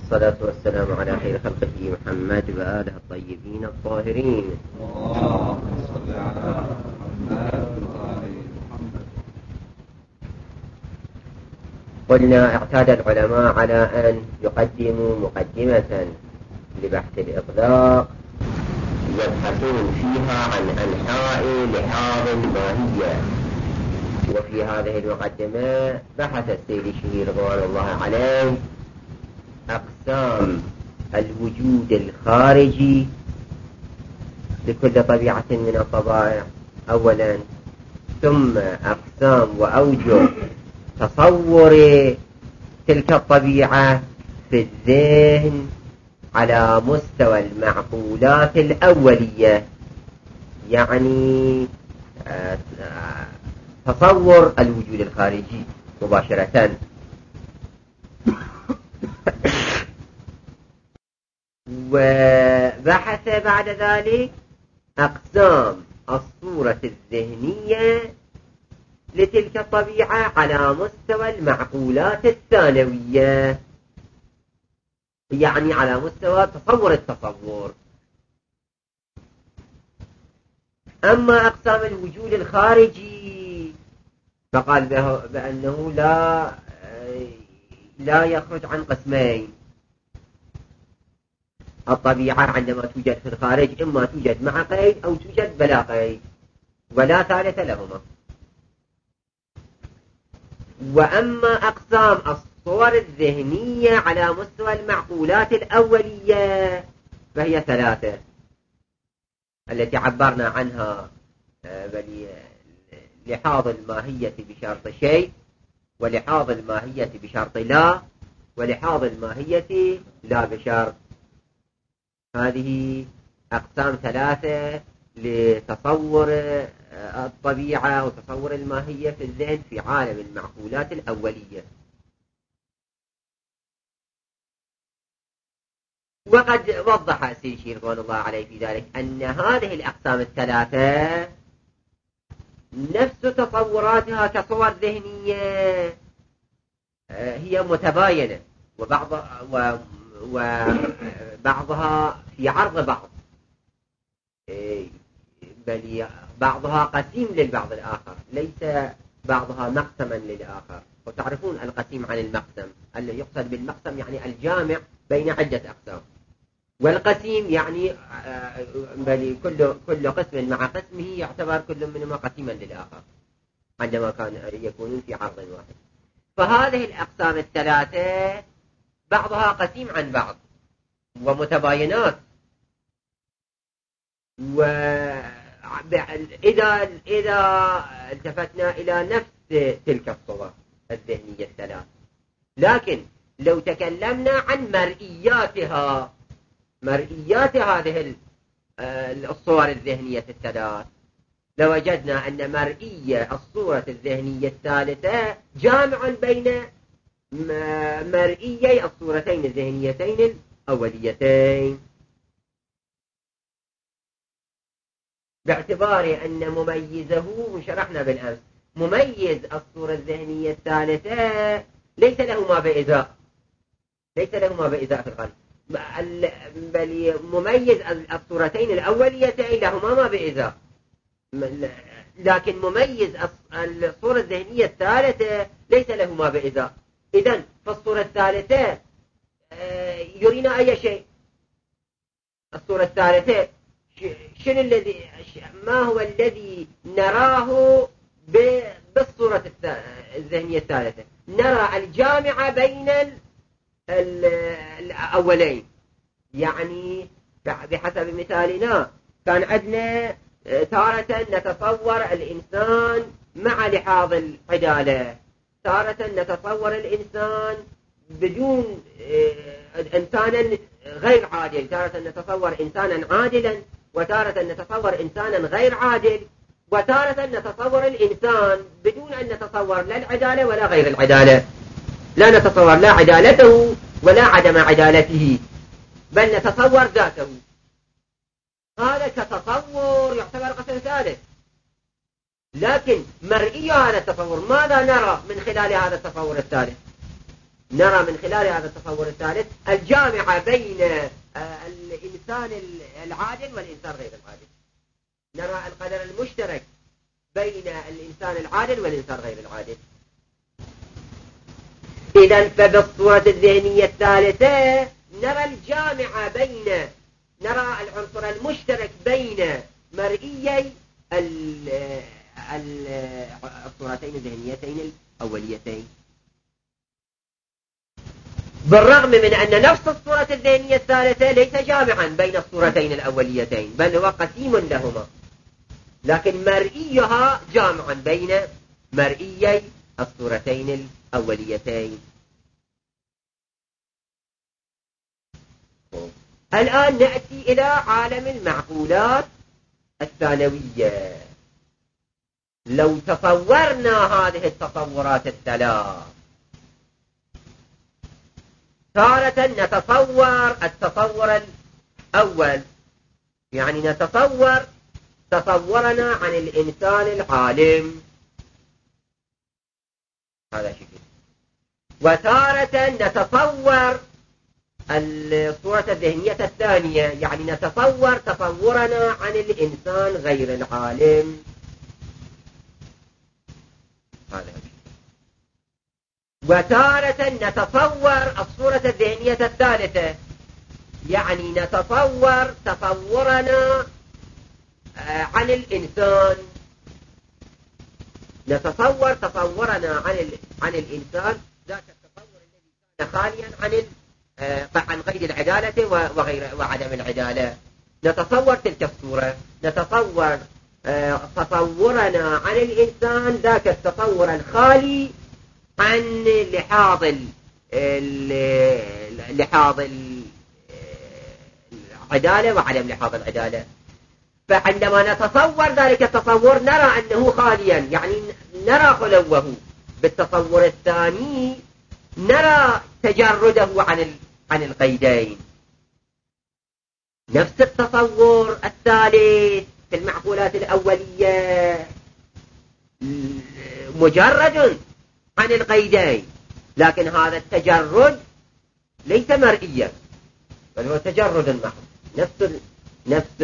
والصلاة والسلام على خير خلقه محمد وآله الطيبين الطاهرين. اللهم صل على محمد وآل محمد. قلنا اعتاد العلماء على أن يقدموا مقدمة لبحث الإطلاق يبحثون فيها عن أنحاء لحاظ الماهية، وفي هذه المقدمة بحث السيد الشهير رضوان الله عليه أقسام الوجود الخارجي لكل طبيعة من الطبائع أولا، ثم أقسام وأوجه تصور تلك الطبيعة في الذهن على مستوى المعقولات الأولية، يعني تصور الوجود الخارجي مباشرة. وبحث بعد ذلك أقسام الصورة الذهنية لتلك الطبيعة على مستوى المعقولات الثانوية، يعني على مستوى تصور التصور. أما أقسام الوجود الخارجي فقال بأنه لا يخرج عن قسمين. الطبيعة عندما توجد في الخارج إما توجد مع قيد أو توجد بلا قيد، ولا ثالث لهما. وأما أقسام الصور الذهنية على مستوى المعقولات الأولية فهي ثلاثة التي عبرنا عنها لحاظ الماهية بشرط شيء، ولحاظ الماهية بشرط لا، ولحاظ الماهية لا بشرط. هذه أقسام ثلاثة لتصور الطبيعة وتصور الماهية في الذهن في عالم المعقولات الأولية. وقد وضح السيد الشهير رضوان الله عليه في ذلك أن هذه الأقسام الثلاثة نفس تصوراتها كصور ذهنية هي متباينة، وبعضها في عرض بعض، بل بعضها قسيم للبعض الآخر، ليس بعضها مقسما للآخر. وتعرفون القسيم عن المقسم، اللي يقصد بالمقسم يعني الجامع بين عدة أقسام، والقسيم يعني بل كل قسم مع قسمه يعتبر كل منهما قسيما للآخر عندما كان يكونون في عرض واحد. فهذه الأقسام الثلاثة بعضها قسيم عن بعض ومتباينات. وإذا التفتنا إلى نفس تلك الصور الذهنية الثلاث، لكن لو تكلمنا عن مرئيات هذه الصور الذهنية الثلاث لوجدنا أن مرئية الصورة الذهنية الثالثة جامع بين مرئيي الصورتين الذهنيتين الأوليتين، باعتبار أن مميزه وشرحنا بالأمس مميز الصورة الذهنية الثالثة ليس له ما بإزاء في القلب، بل مميز الصورتين الأوليتين لهما ما بإزاء، لكن مميز الصورة الذهنية الثالثة ليس له ما بإزاء. إذن فالصورة الثالثة يرينا أي شيء. الصورة الثالثة ما هو الذي نراه بالصورة الذهنية الثالثة؟ نرى الجامعة بين الأولين. يعني بحسب مثالنا كان عندنا تارة نتصور الإنسان مع لحاظ العدالة، تارة نتصور الإنسان بدون إنسانا غير عادل، تارة نتصور إنسانا عادلا، وتارة نتصور إنسانا غير عادل، وتارة نتصور الإنسان بدون أن نتصور لا العدالة ولا غير العدالة، لا نتصور لا عدالته ولا عدم عدالته، بل نتصور ذاته. هذا كتصور يعتبر قسم ثالث. لكن مرئي هذا التصور ماذا نرى من خلال هذا التصور الثالث؟ نرى من خلال هذا التصور الثالث الجامعة بين الإنسان العادل والإنسان غير العادل. نرى القدر المشترك بين الإنسان العادل والإنسان غير العادل. إذن فبالصورة الذهنية الثالثة نرى الجامعة بين، نرى العنصر المشترك بين مرئيي الصورتين الذهنيتين الأوليتين، بالرغم من أن نفس الصورة الذهنية الثالثة ليس جامعا بين الصورتين الأوليتين، بل هو قسيم لهما، لكن مرئيها جامعا بين مرئيي الصورتين الأوليتين. الآن نأتي إلى عالم المعقولات الثانوية. لو تصورنا هذه التصورات الثلاث، تارة نتصور التصور الأول، يعني نتصور تصورنا عن الإنسان العالم، هذا شكل. وتارة نتصور الصورة الذهنية الثانية، يعني نتصور تصورنا عن الإنسان غير العالم، هذا شكل. وتارة نتصور الصورة الذهنية الثالثة، يعني نتصور تصورنا عن الإنسان، نتصور تصورنا عن الإنسان ذاك التصور الذي كان خاليا عن قيد العدالة وعدم العدالة. نتصور تلك الصورة، نتصور تصورنا عن الإنسان ذاك التصور الخالي عن لحاظ العدالة وعدم لحاظ العدالة. فعندما نتصور ذلك التصور نرى أنه خاليا، يعني نرى خلوه. بالتصور الثاني نرى تجرده عن القيدين. نفس التصور الثالث في المعقولات الأولية مجرد عن القيدين، لكن هذا التجرد ليس مرئيا بل هو تجرد محض. نفس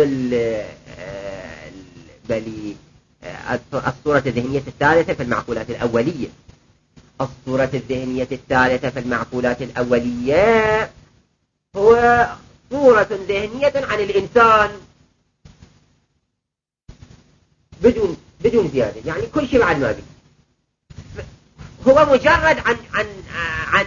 الصورة الذهنية الثالثة في المعقولات الأولية. الصورة الذهنية الثالثة في المعقولات الأولية هو صورة ذهنية عن الإنسان بدون زيادة، يعني كل شيء بعد ما بي. هو مجرد عن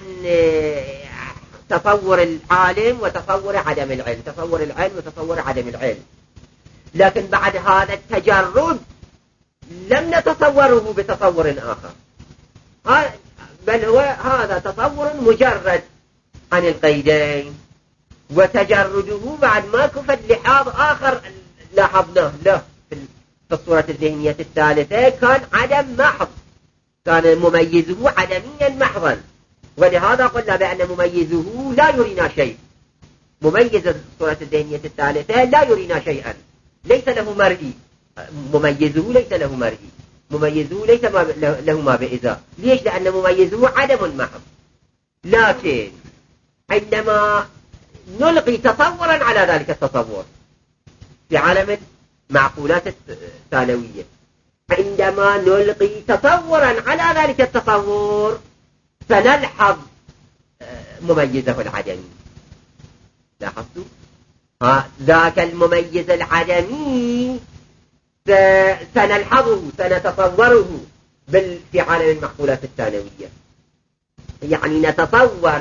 تصور العالم وتصور عدم العلم، تصور العلم وتصور عدم العلم. لكن بعد هذا التجرد لم نتصوره بتصور آخر، بل هو هذا تصور مجرد عن القيدين، وتجرده بعد ما كفت لحاظ آخر لاحظناه له في الصورة الذهنية الثالثة كان عدم محض، كان مميزه عدميا محضا. ولهذا قلنا بأن مميزه لا يرينا شيء. مميز الصورة الذهنية الثالثة لا يرينا شيئا، ليس له مرئي. مميزه ليس له مرئي، مميزه ليس له ما بإزاء. ليش؟ لأن مميزه عدم محض. لكن عندما نلقي تصورا على ذلك التصور في عالم المعقولات الثانوية، عندما نلقي تصورا على ذلك التصور سنلحظ مميزه العدمي. لاحظتوا؟ ذاك المميز العدمي سنلحظه سنتصوره في عالم المعقولات الثانوية. يعني نتصور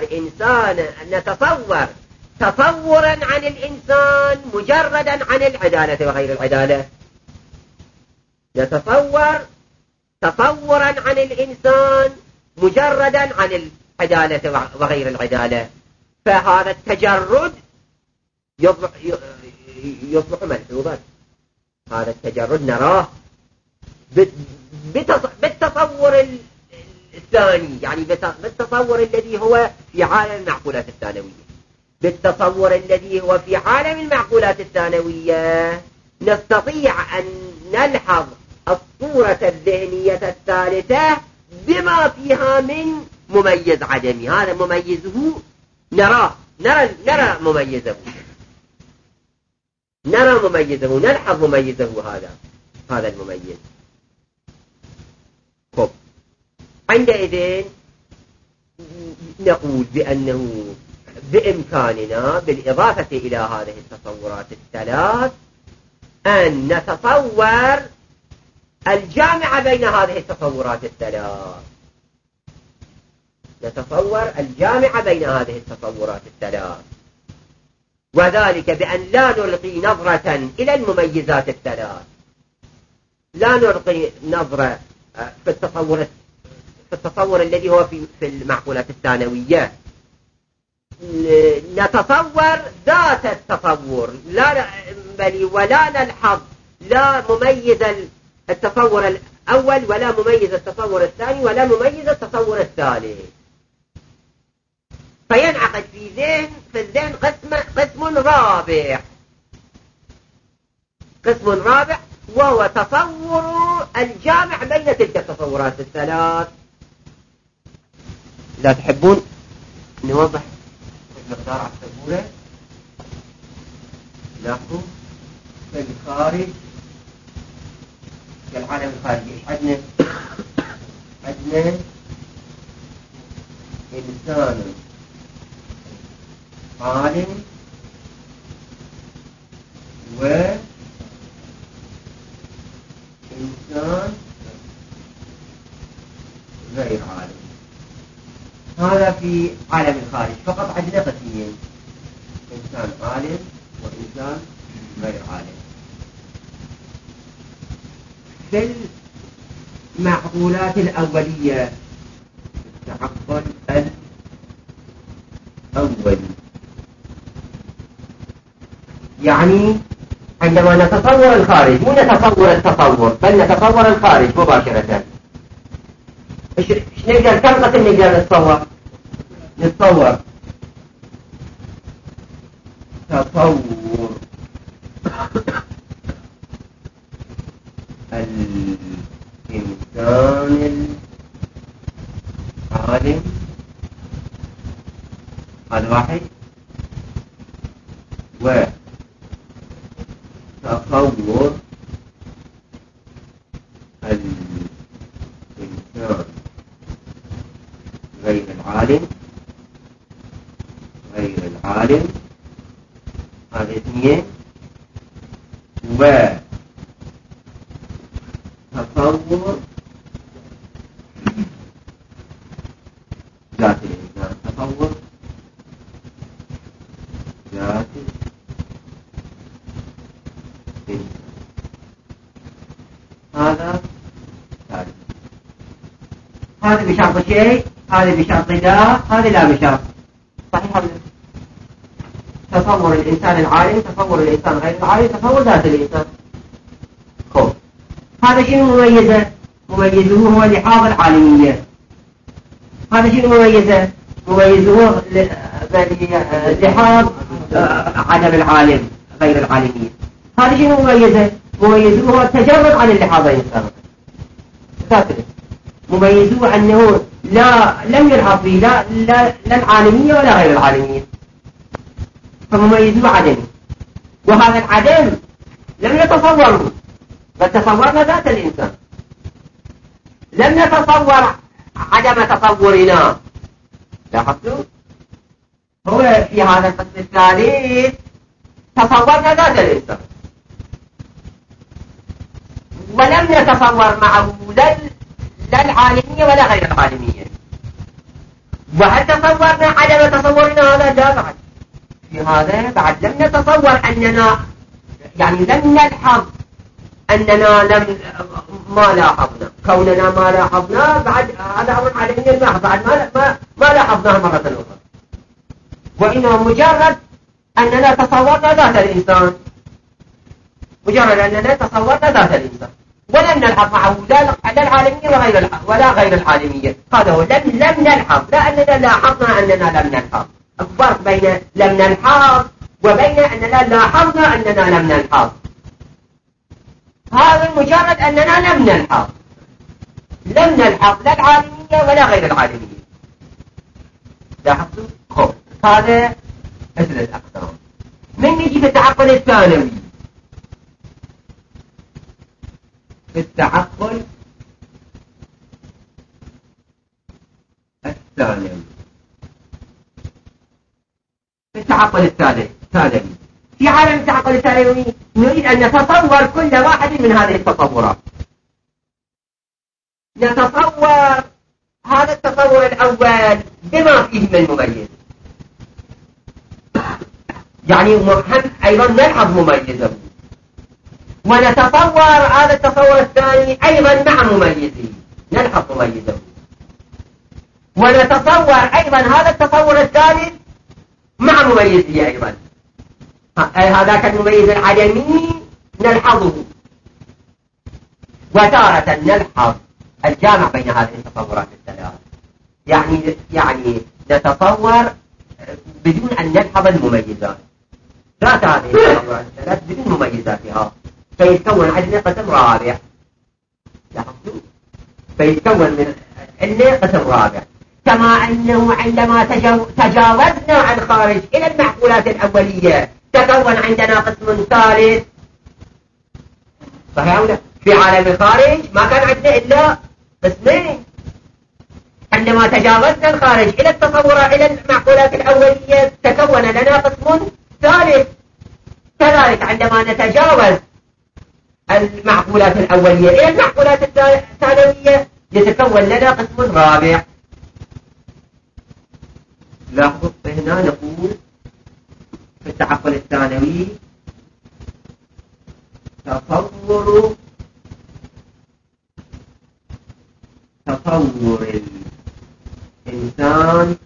تصورا عن الإنسان مجردا عن العدالة وغير العدالة. نتصور تصورا عن الإنسان مجردا عن العدالة وغير العدالة. فهذا التجرد يصبح ملحوظا. هذا التجرد نراه بالتصور الثاني، يعني بالتصور الذي هو في عالم المعقولات الثانوية. بالتصور الذي هو في عالم المعقولات الثانوية نستطيع أن نلحظ الصورة الذهنية الثالثة بما فيها من مميز عدمي، هذا مميزه نرى مميزه، نرى مميزه، نلحظ مميزه هذا المميز. خب عندئذ نقول بأنه بإمكاننا بالإضافة إلى هذه التصورات الثلاث أن نتصور الجامع بين هذه التصورات الثلاث، نتصور الجامع بين هذه التصورات الثلاث، وذلك بأن لا نلقي نظرة إلى المميزات الثلاث، لا نلقي نظرة في التصور الذي هو في المعقولات الثانوية، نتصور ذات التصور بل ولا نلحظ لا مميز التصور الأول ولا مميز التصور الثاني ولا مميز التصور الثالث، فينعقد في الذهن قسم رابع وهو تصور الجامع بين تلك التصورات الثلاث. لا تحبون نوضح المقدار على السبورة؟ لاحظوا في الخارج كالعالم الخارجي ايش عندنا؟ عندنا إنسان عالم وإنسان غير عالم. هذا في عالم الخارج فقط عندنا قسمين، إنسان عالم وإنسان غير عالم. في المعقولات الأولية التعقل الأول، يعني عندما نتصور الخارج مو نتصور التصور بل نتصور الخارج مباشرة. ايش نقدر كم قسم نقدر نتصور تصور الإنسان العالم، هذا واحد، وتصور الإنسان غير العالم هذا اثنين، وتصور ذات الإنسان، تصور ذات الإنسان، هذا ثالث. هذا بشرط شيء، هذا بشرط لا، هذا لا بشرط. صحيح ولا؟ تصور الإنسان العالم، تصور الإنسان غير العالم، تصور ذات الإنسان. خب هذا شنو مميزه؟ مميزه هو لحاظ العالمية. هذا شنو مميزه؟ مميزه لحاظ عدم العالم غير العالمية. هذا شنو مميزه؟ مميزه هو التجرد عن اللحاظين السابقين. مميزه أنه لم يلحظ فيه لا العالمية ولا غير العالمية، فمميزه عدمي. وهذا العدم لم نتصوره بل تصورنا ذات الإنسان، لم نتصور عدم تصورنا. لاحظتوا؟ هو في هذا القسم الثالث تصورنا ذات الإنسان ولم نتصور معه لا العالمية ولا غير العالمية. وهل تصورنا عدم تصورنا هذا؟ لا، بعد في هذا بعد لم نتصور أننا يعني لم نلحظ أننا ما لاحظنا، كوننا ما لاحظنا بعد هذا أمر عالمي المحض، بعد ما لاحظناه مرة أخرى، وإنه مجرد أننا تصورنا ذات الإنسان، مجرد أننا تصورنا ذات الإنسان ولم نلحظ معه لا العالمية ولا غير العالمية. هذا هو لم نلحظ، لا أننا لاحظنا أننا لم نلحظ. الفرق بين لم نلحظ وبين أننا لاحظنا أننا لم نلحظ، هذا مجرد أننا لم نلحظ لا العالمية ولا غير العالمية. لاحظتوا؟ خب هذا مثل الأقسام. من نجي في التعقل الثانوي، في التعقل الثانوي، في التعقل الثانوي في عالم التعقل الثانوي نريد أن نتصور كل واحد من هذه التصورات. نتصور هذا التصور الأول بما فيه من مميز، يعني هم أيضا نلحظ مميزه، ونتصور هذا التصور الثاني أيضا مع مميزه نلحظ مميزه، ونتصور أيضا هذا التصور الثالث مع مميزه أيضا. هذاك المميز العدمي نلحظه، وتارة نلحظ الجامع بين هذه التصورات الثلاث، يعني نتصور بدون أن نلحظ المميزات، ذات هذه التصورات الثلاث بدون مميزاتها، فيتكون عندنا قسم رابع. لاحظتوا؟ فيتكون من عندنا قسم رابع، كما أنه عندما تجاوزنا عن خارج إلى المعقولات الأولية تكون عندنا قسم ثالث. صحيح؟ في عالم الخارج ما كان عندنا إلا قسمين. عندما تجاوزنا الخارج إلى التصور إلى المعقولات الأولية تكون لنا قسم ثالث. كذلك عندما نتجاوز المعقولات الأولية إلى المعقولات الثانوية يتكون لنا قسم رابع. لاحظوا هنا نقول في التعقل الثانوي تصور الإنسان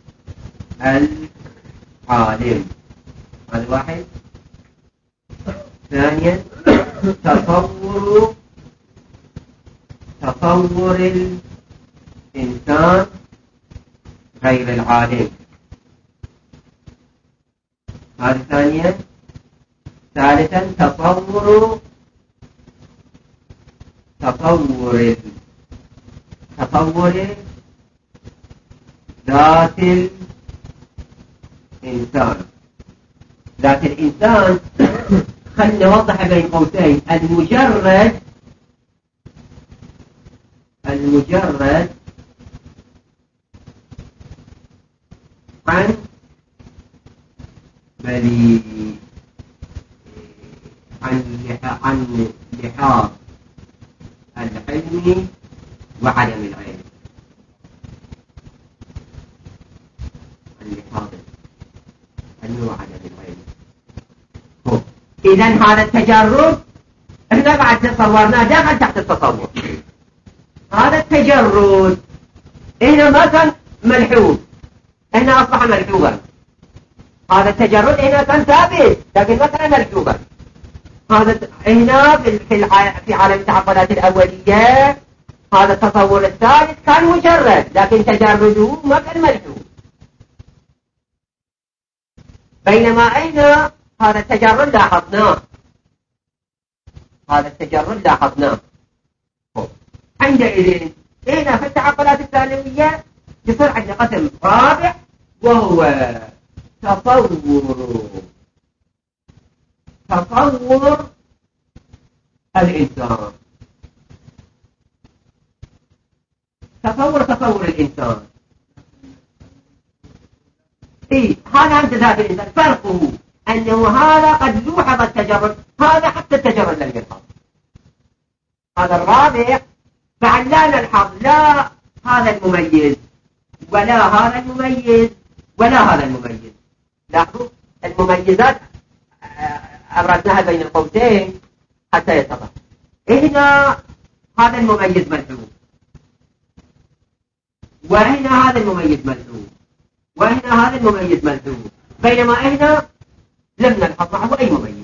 العالم، هذا واحد. ثانيا تصور الإنسان غير العالم، هذا ثانيا. ثالثا تصور ذات الإنسان خلنا نوضح بين قوسين المجرد عن لحاظ العلم وعدم العلم، عن لحاظ العلم وعدم العلم. إذن هذا التجرد احنا بعد تصورناه داخل تحت التصور. هذا التجرد هنا ما كان ملحوظ، هنا أصبح ملحوظا. هذا التجرد هنا كان ثابت لكن ما كان ملحوظا. هذا هنا في عالم التعقلات الأولية هذا التصور الثالث كان مجرد لكن تجرده ما كان ملحوظ. بينما هنا هذا التجرد لاحظناه. عندئذ هنا في التعقلات الثانوية يصير عندنا قسم رابع وهو تصور الإنسان. تصور الإنسان. هذا عند ذات الإنسان فرقه أنه هذا قد يوحظ التجرد، هذا حتى التجرد لم يلحظ. هذا الرابع بعد لا نلحظ لا هذا المميز ولا هذا المميز ولا هذا المميز. لاحظوا المميزات أبرزناها بين القوسين حتى يتضح. هنا هذا المميز ملحوظ، وهنا هذا المميز ملحوظ، وهنا هذا المميز ملحوظ، بينما هنا لم نلحظ معه أي مميز.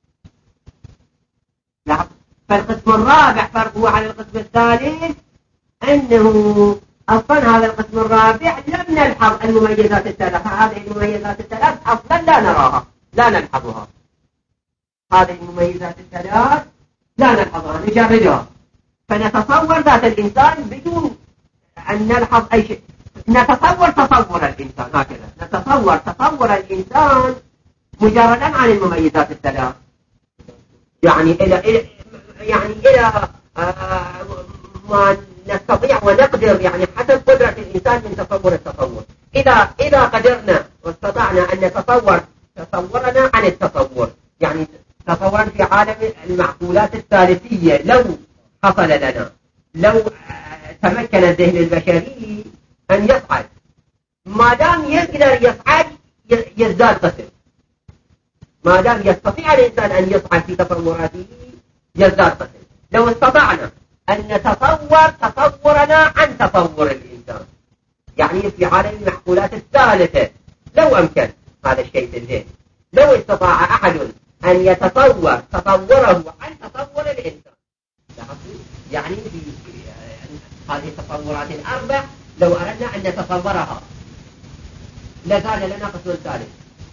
لاحظ فالقسم الرابع فرقه عن القسم الثالث أنه أصلا هذا القسم الرابع لم نلحظ المميزات الثلاث. هذه المميزات الثلاث أصلا لا نراها لا نلحظها. هذه المميزات الثلاث لا نلحظها نجردها، فنتصور ذات الإنسان بدون أن نلحظ أي شيء نتصور تصور الإنسان هكذا، نتصور تصور الإنسان مجردا عن المميزات الثلاث، يعني إلى ما نستطيع ونقدر، يعني حسب قدرة الإنسان من تصور التصور. إذا قدرنا واستطعنا أن نتصور تصورنا عن التصور، يعني تصورا في عالم المعقولات الثالثية، لو حصل لنا، لو تمكن الذهن البشري أن يصعد، ما دام يقدر يصعد يزداد قسم، ما دام يستطيع الإنسان أن يصعد في تصوراته يزداد قسم. لو استطعنا أن نتصور تصورنا عن تصور الإنسان، يعني في عالم المعقولات الثالثة، لو أمكن هذا الشيء في الذهن، لو استطاع أحد أن يتصور تصوره عن تصور الإنسان، يعني في هذه التصورات الأربع لو أردنا أن نتصورها لزال لنا قسم ثالث.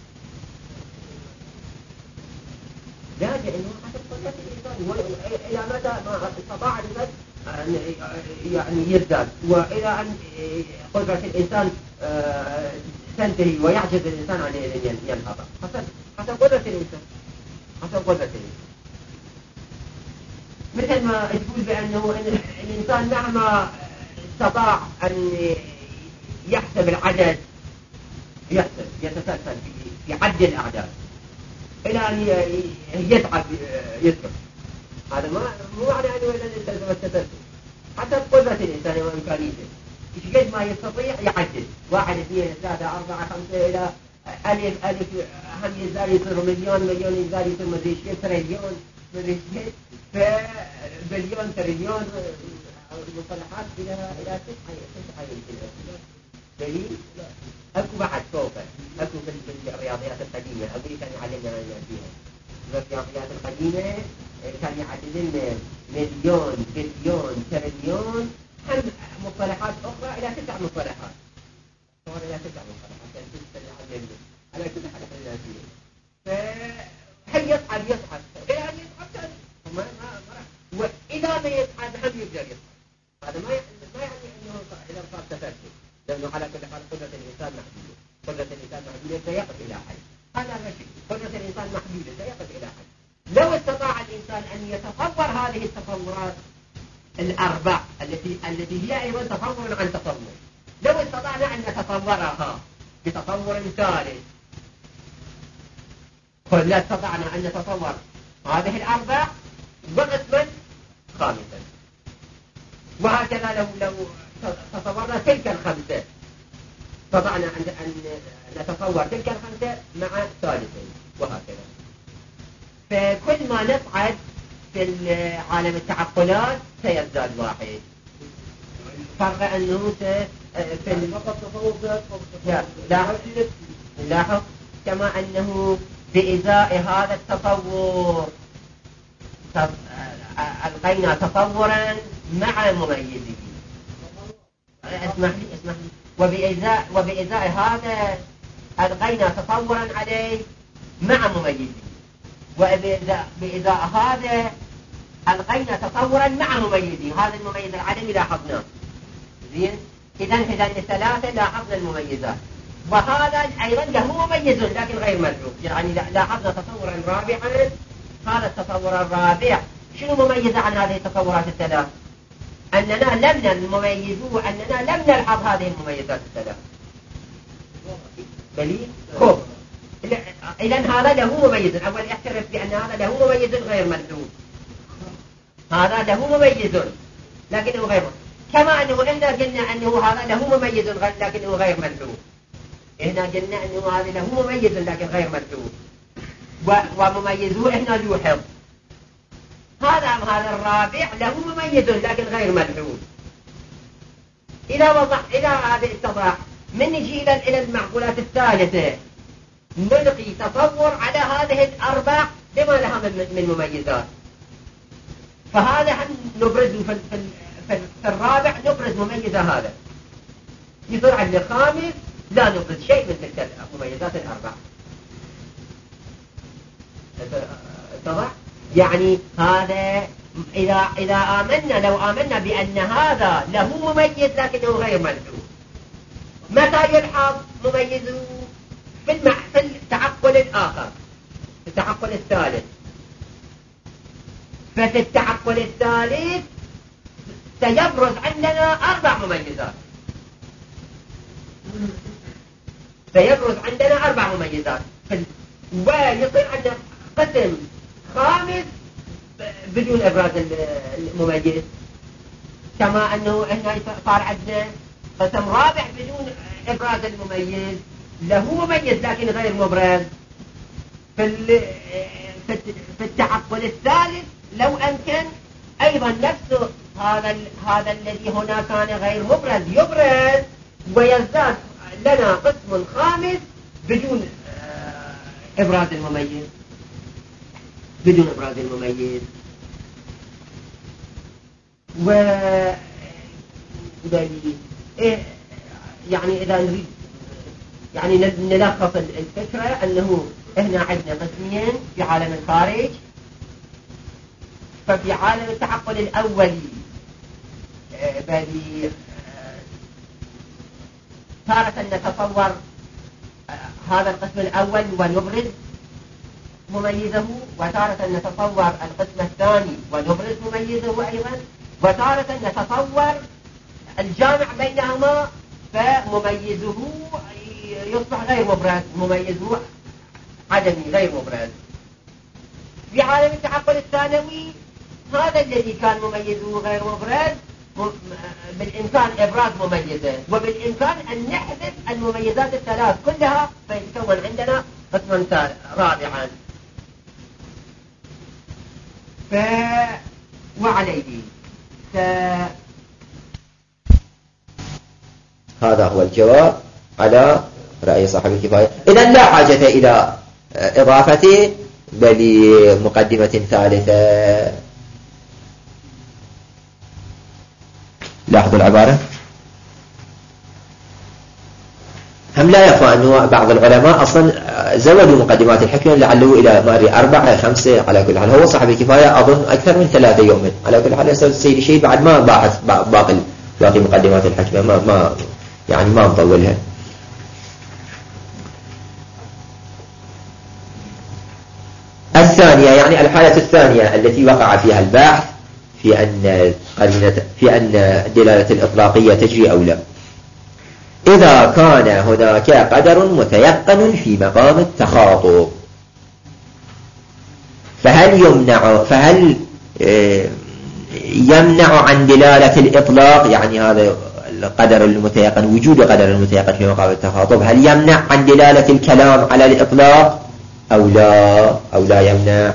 لا، لأنه حسب قدرة الإنسان، إلى متى ما استطاع الإنسان يعني يزداد، وإلى أن قدرة الإنسان تنتهي ويعجز الإنسان عن أن ينقطع، حسب قدرة الإنسان، حسب قدرة الإنسان. مثل ما تقول بأنه الإنسان مهما استطاع أن يحسب العدد، يتسلسل في عد الأعداد إلى أن يتعب يترك، هذا مو معنى أنه يلزم التسلسل، حسب قدرة الإنسان وإمكانيته، قد ما يستطيع يعدد 1 2 3 4 5 إلى ألف هم يزال يصير مليون يزال يصير مدري شيء تريليون مدري شيء، بليون تريليون المصطلحات إلى 9 يمكن دليل. أكو بعد فوق، أكو في الرياضيات القديمة أبوي كان يعلمنا فيها، في الرياضيات القديمة كان يعدلنا مليون بليون تريليون، هم مصطلحات أخرى إلى 9 مصطلحات، صار إلى 9 مصطلحات كان يعلمنا على كل حال إحنا فيه. فهل يصعد إلى أن يصعد ثاني، وإذا ما يصعد هم يقدر يصعد. هذا ما يعني أنه إذا صار تفرد، لأنه على كل حال قدرة الإنسان محدودة، قدرة الإنسان محدودة سيقف إلى حد، هذا ماشي، قدرة الإنسان محدودة سيقف إلى حد. لو استطاع الإنسان أن يتصور هذه التصورات الأربع التي هي أيضا تصور عن تصور، لو استطعنا أن نتصورها بتصور ثالث، فلا استطعنا أن نتصور هذه الأربع وقسما خامسا، وهكذا لو تصورنا تلك الخمسة استطعنا أن نتصور تلك الخمسة مع ثالثين، وهكذا. فكل ما نصعد في عالم التعقلات سيزداد واحد، فرق أنه في لاحظ كما أنه بإزاء هذا التصور ألقينا تصورا مع مميزه، اسمح لي، وبإزاء هذا ألقينا تصورا عليه مع مميزه، وبإزاء هذا ألقينا تصورا مع مميزه، هذا المميز العدمي لاحظناه زين. إذن الثلاثة لاحظنا المميزات، وهذا أيضا له مميز لكن غير ملحوظ، يعني لاحظنا تصورا رابعا. هذا التصور الرابع شنو مميز عن هذه التصورات الثلاث؟ أننا لم نلحظ هذه المميزات الثلاث. دليل خب إذن هذا له مميز، أول اعترف بأن هذا له مميز غير ملحوظ، هذا له مميز لكنه غير ملحوظ، كما أنه إحنا قلنا أنه هذا له مميز لكنه غير ملحوظ، إحنا قلنا أنه هذا له مميز لكن غير ملحوظ، ومميزه إحنا نلوحظ. هذا الرابع له مميز لكن غير ملحوظ. إذا هذا اتضح من نجي إلى المعقولات الثالثة نلقي تصور على هذه الأربع بما لها من مميزات، فهذا هم نبرزه في الرابع، نبرز مميزة هذا، يصير عندنا الخامس لا نبرز شيء من تلك المميزات الأربع. اتضح؟ يعني هذا لو آمنا بأن هذا له مميز لكنه غير ملحوظ، متى يلحظ مميزه؟ في التعقل الآخر، في التعقل الثالث. ففي التعقل الثالث سيبرز عندنا 4 مميزات، سيبرز عندنا 4 مميزات، ويصير عندنا قسم خامس بدون إبراز المميز، كما أنه هنا صار عندنا قسم رابع بدون إبراز المميز، له مميز لكن غير مبرز. في التعقل الثالث لو أمكن أيضا نفسه هذا الذي هنا كان غير مبرز يبرز، ويزداد لنا قسم خامس بدون إبراز المميز، بدون إبراز المميز. يعني إذا نريد يعني نلخص الفكرة أنه هنا عندنا قسمين في عالم الخارج. ففي عالم التعقل الأولي تارة نتصور هذا القسم الأول ونبرز مميزه، وتارة نتصور القسم الثاني ونبرز مميزه أيضا، وتارة نتصور الجامع بينهما فمميزه يصبح غير مبرز، مميزه عدمي غير مبرز. في عالم التعقل الثانوي هذا الذي كان مميزه غير مبرز بالإمكان إبراز مميزه، وبالإمكان أن نحذف المميزات الثلاث كلها فيتكون عندنا قسما رابعا. وعليه هذا هو الجواب على رأي صاحب الكفاية. إذن لا حاجة إلى إضافته بل مقدمة ثالثة. لاحظوا العبارة. هم لا يخفى أنه بعض العلماء أصلا زودوا مقدمات الحكمة لعله إلى 4 5 على كل حال. هو صاحب الكفاية أظن أكثر من 3 يوم على كل حال. السيد شيء بعد ما باحث باقي مقدمات الحكمة ما مطولها. الثانية يعني الحالة الثانية التي وقع فيها الباحث في أن دلالة الإطلاقية تجري أو لا. إذا كان هناك قدر متيقن في مقام التخاطب، فهل يمنع عن دلالة الإطلاق، يعني هذا القدر المتيقن، وجود قدر المتيقن في مقام التخاطب، هل يمنع عن دلالة الكلام على الإطلاق أو لا يمنع؟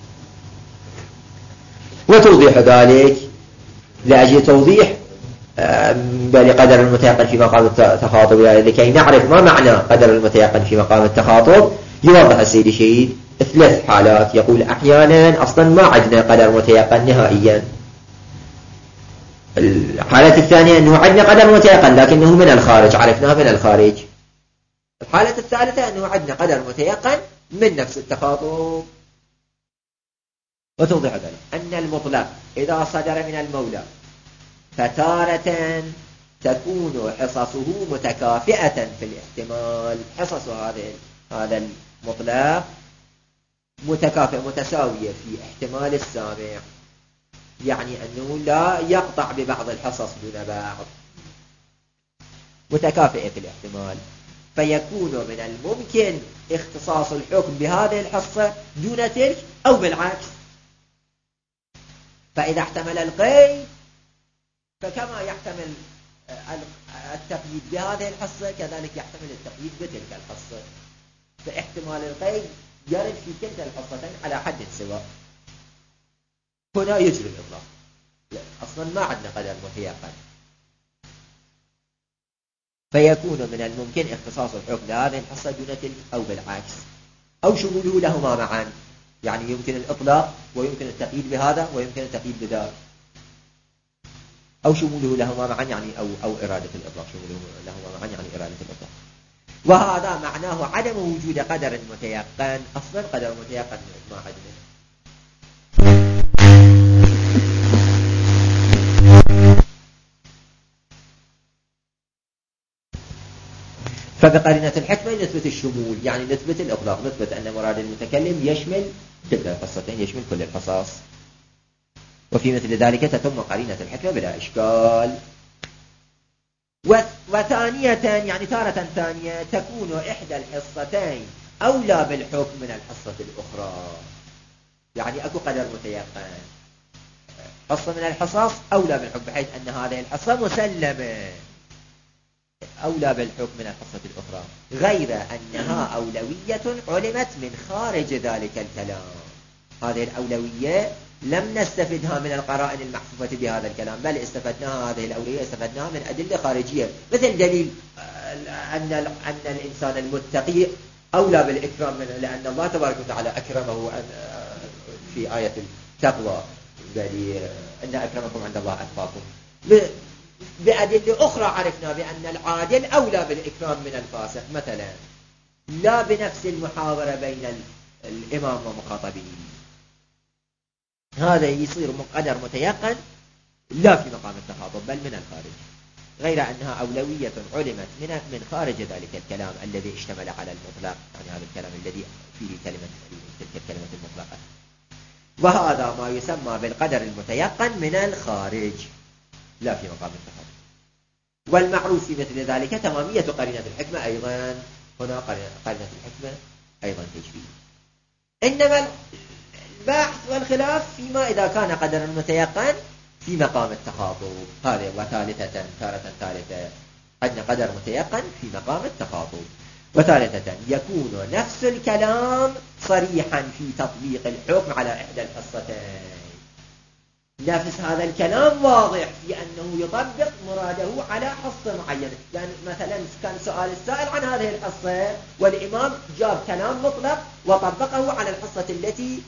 وتوضيح ذلك لأجل توضيح بقدر المتيقن في مقام التخاطب لكي نعرف ما معنى قدر المتيقن في مقام التخاطب. يوضح السيد الشهيد 3 حالات. يقول أحيانا أصلا ما عندنا قدر متيقن نهائيا. الحالة الثانية أنه عندنا قدر متيقن لكنه من الخارج، عرفناه من الخارج. الحالة الثالثة أنه عندنا قدر متيقن من نفس التخاطب. وتوضح ذلك أن المطلق إذا صدر من المولى فتارة تكون حصصه متكافئة في الاحتمال. حصص هذا المطلق متكافئ متساوية في احتمال السامع، يعني أنه لا يقطع ببعض الحصص دون بعض، متكافئة في الاحتمال. فيكون من الممكن اختصاص الحكم بهذه الحصة دون تلك أو بالعكس. فإذا احتمل القيد فكما يحتمل التقييد بهذه الحصة كذلك يحتمل التقييد بتلك الحصة. فاحتمال القيد يرد في كلتا الحصتين على حد سواء. هنا يجري الإطلاق، أصلا ما عندنا قدر متيقن. فيكون من الممكن اختصاص الحكم لهذه الحصة دون تلك أو بالعكس، أو شموله لهما معا، يعني يمكن الإطلاق ويمكن التقييد بهذا ويمكن التقييد بذاك، أو شموله لهما معا يعني أو إرادة الإطلاق، شموله لهما معا يعني إرادة الإطلاق. وهذا معناه عدم وجود قدر متيقن. أصلا قدر متيقن ما عدم. فبقرينة الحكمة نثبت الشمول، يعني نثبت الإطلاق، نثبت أن مراد المتكلم يشمل كلا الحصتين، يشمل كل الحصص. وفي مثل ذلك تتم قرينة الحكمة بلا إشكال. وثانية، يعني تارة ثانية تكون إحدى الحصتين أولى بالحكم من الحصة الأخرى، يعني أكو قدر متيقن، حصة من الحصص أولى بالحكم، بحيث أن هذه الحصة مسلمة أولى بالحكم من الحصة الأخرى، غير أنها أولوية علمت من خارج ذلك الكلام. هذه الأولوية لم نستفدها من القرائن المحفوفة بهذا الكلام، بل استفدناها، هذه الأولوية استفدناها من أدلة خارجية، مثل دليل أن الإنسان المتقي أولى بالإكرام منه، لأن الله تبارك وتعالى أكرمه في آية التقوى، أن أكرمكم عند الله أتقاكم. بأدلة أخرى عرفنا بأن العادل أولى بالإكرام من الفاسق مثلا، لا بنفس المحاورة بين الإمام ومخاطبه. هذا يصير قدر متيقن لا في مقام التخاطب بل من الخارج، غير أنها أولوية علمت من خارج ذلك الكلام الذي اشتمل على المطلق، يعني هذا الكلام الذي فيه تلك الكلمة المطلقة. وهذا ما يسمى بالقدر المتيقن من الخارج لا في مقام التخاطب. والمعروف في مثل ذلك تمامية قرينة الحكمة أيضا، هنا قرينة الحكمة أيضا تجري. إنما البحث والخلاف فيما إذا كان قدرا متيقن في مقام التخاطب. هذا وثالثة، تارة ثالثة عندنا قدر متيقن في مقام التخاطب. وثالثة يكون نفس الكلام صريحا في تطبيق الحكم على إحدى الحصتين، نفس هذا الكلام واضح في أنه يطبق مراده على حصة معينة. يعني مثلا كان سؤال السائل عن هذه الحصة والإمام جاب كلام مطلق وطبقه على الحصة التي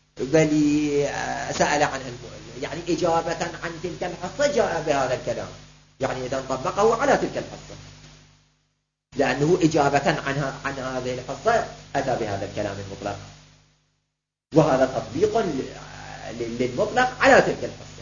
سأل عنها، يعني إجابة عن تلك الحصة جاء بهذا الكلام، يعني إذا طبقه على تلك الحصة لأنه إجابة عن هذه الحصة أتى بهذا الكلام المطلق، وهذا تطبيق للمطلق على تلك الحصة.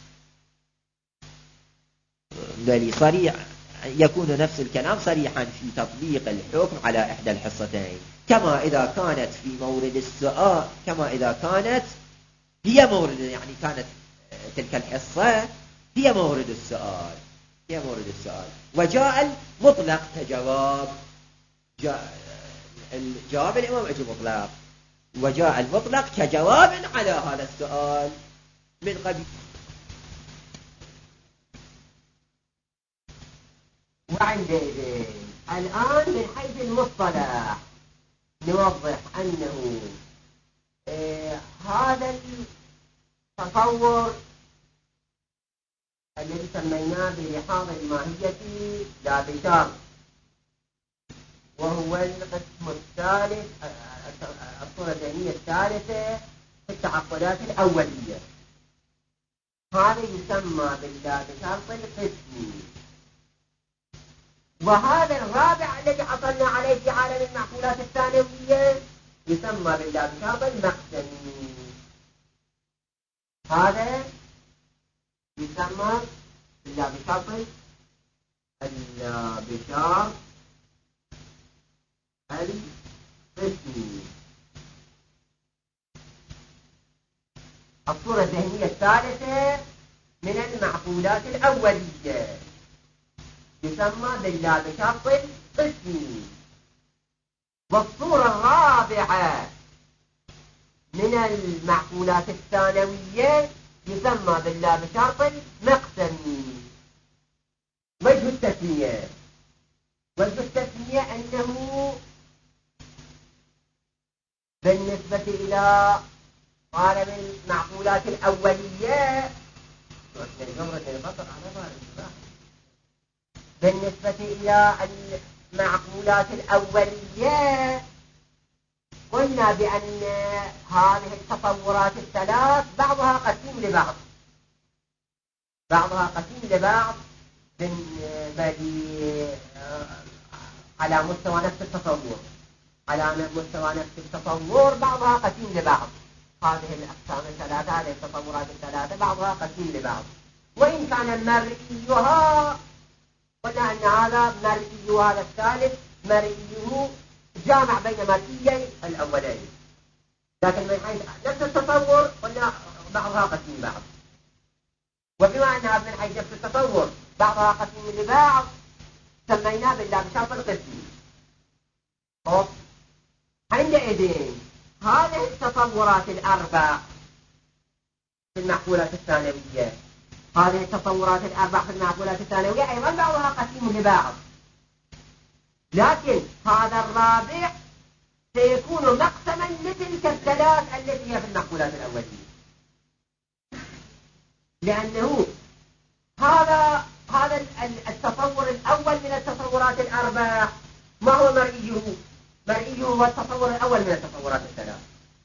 بل صريح يكون نفس الكلام صريحا في تطبيق الحكم على إحدى الحصتين، كما إذا كانت في مورد السؤال، كما إذا كانت هي مورد، يعني كانت تلك الحصة هي مورد السؤال، هي مورد السؤال، وجاء المطلق كجواب، جواب الإمام أجي مطلق، وجاء المطلق كجواب على هذا السؤال من قبل. وعندئذ الآن من حيث المصطلح نوضح أنه هذا التصور الذي سميناه بلحاظ الماهية لا بشرط، وهو القسم الثالث، الصورة الذهنية الثالثة في التعقدات الأولية، هذا يسمى باللا بشرط القسمي. وهذا الرابع الذي حصلنا عليه في عالم المعقولات الثانوية يسمى باللا بشرط المقسمي، هذا يسمى باللا بشرط القسمي. الصورة الذهنية الثالثة من المعقولات الأولية يسمى باللا بشرط القسمي. والصورة الرابعة من المعقولات الثانوية يسمى باللا بشرط المقسمي. وجه التسمية أنه بالنسبة إلى عالم المعقولات الأولية، بالنسبة إلى المعقولات الأولية قلنا بأن هذه التصورات الثلاث بعضها قسيم لبعض، على مستوى نفس التصور، بعضها قسيم لبعض. هذه الأقسام الثلاثة، هذه التصورات الثلاثة بعضها قسيم لبعض، وإن كان مرئيها قلنا أن هذا مرئي وهذا الثالث مرئيه جامع بين مرئيي الأولين، لكن من حيث نفس التصور قلنا بعضها قسيم بعض، وبما أنها من حيث نفس التصور بعضها قسيم لبعض سميناه بالله بشرط القسم. عندئذ هذه التصورات الأربع في المعقولات الثانوية، هذه التصورات الأربع في المعقولات الثانوية أيضا بعضها قسيم لبعض، لكن هذا الرابع سيكون مقسما لتلك الثلاث التي هي في المعقولات الأولية، لأنه هذا التصور الأول من التصورات الأربع ما هو مرئيه؟ مرئيه هو التصور الأول من التصورات الثلاث،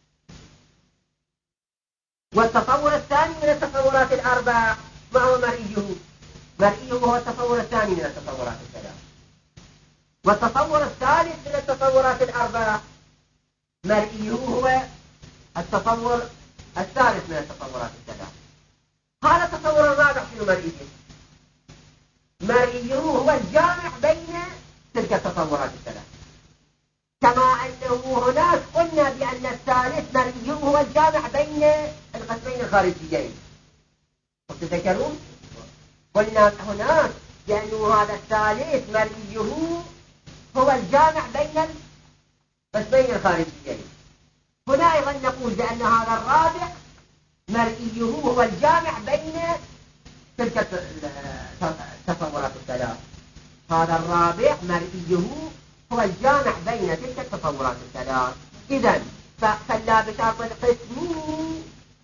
والتصور الثاني من التصورات الأربع ما هو مرئيه؟ مرئيه هو التصور الثاني من التصورات الثلاث، والتصور الثالث من التصورات الأربع مرئيه هو التصور الثالث من التصورات الثلاث. هذا التصور الرابع شنو مرئيه؟ مرئيه هو الجامع بين تلك التصورات الثلاث، كما أنه هناك قلنا بأن الثالث مرئيه هو الجامع بين القسمين الخارجيين. تتذكرون؟ قلنا هناك بأنه هذا الثالث مرئيه هو الجامع بين القسمين الخارجيين. هنا أيضا نقول بأن هذا الرابع مرئيه هو الجامع بين تلك التصورات الثلاث. هذا الرابع مرئيه هو الجامع بين تلك التصورات الثلاث. إذن فلا بشرط القسم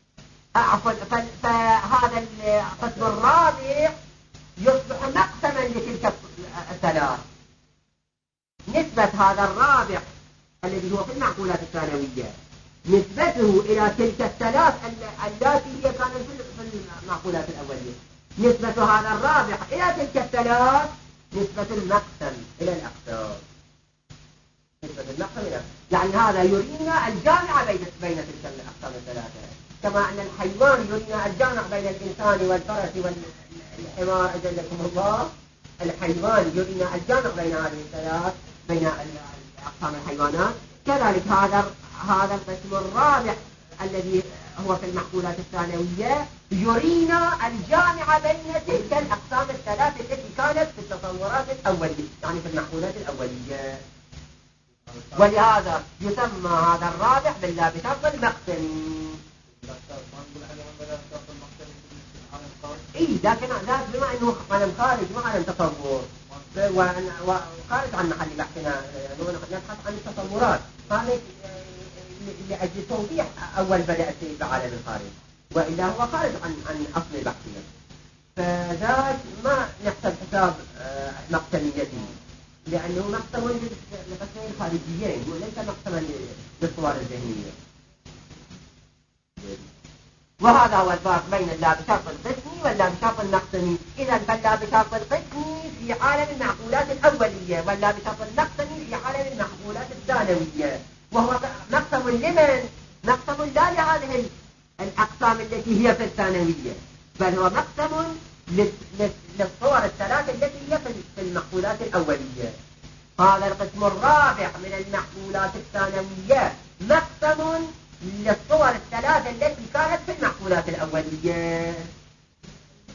فهذا القسم الرابع يصبح مقسما لتلك الثلاث. نسبة هذا الرابع الذي هو في المعقولات الثانوية نسبته إلى تلك الثلاث التي هي كانت في المعقولات الأولية، نسبة هذا الرابع إلى تلك الثلاث نسبة المقسم إلى الأقسام. نسبة المقسم إلى، يعني هذا يرينا الجامع بين تلك الأقسام الثلاثة، كما أن الحيوان يرينا الجامع بين الإنسان والفرس والحمار أجلكم الله. الحيوان يرينا الجامع بين هذه الثلاث بين أقسام الحيوانات. كذلك هذا القسم الرابع الذي هو في المعقولات الثانوية يرينا الجامع بين تلك الأقسام الثلاث التي كانت في التصورات الأولية، يعني في المعقولات الأولية. ولهذا يسمى هذا الرابع بالله بشرط المقسم. لكن ذات بما أنه عالم خارج ما عالم تصور وخارج عن محل بحثنا، نبحث عن التصورات. هذا لأجل توضيح أول بدأت بعالم الخارج، وإلا هو خارج عن أصل بحثنا، فذات ما نحسب حساب مقسميته، لأنه مقسم لقسمين خارجيين وليس مقسما للصور الذهنية. وهذا هو الفرق بين اللا بشرط القسمي واللا بشرط المقسمي. إذا فاللا بشرط القسمي في عالم المعقولات الأولية، واللا بشرط المقسمي في عالم المعقولات الثانوية. وهو مقسم لمن؟ مقسم لا لهذه الأقسام التي هي في الثانوية، بل هو مقسم للصور الثلاث التي هي في المعقولات الأولية. هذا القسم الرابع من المعقولات الثانوية مقسم للصور الثلاث التي كانت في المعقولات الأولية.